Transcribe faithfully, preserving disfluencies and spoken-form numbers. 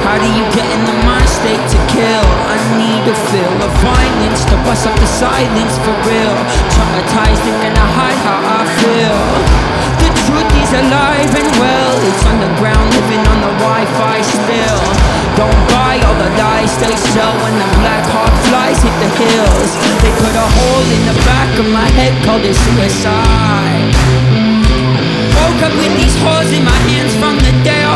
How do you get in the mind state to kill? I need a feel of violence to bust up the silence for real. Traumatized, thinking I hide how I feel. The truth is alive and well. It's underground, living on the Wi-Fi still. Don't buy all the lies they sell when the black hawk flies hit the hills. They put a hole in the back of my head, called it suicide. Woke up with these holes in my hands from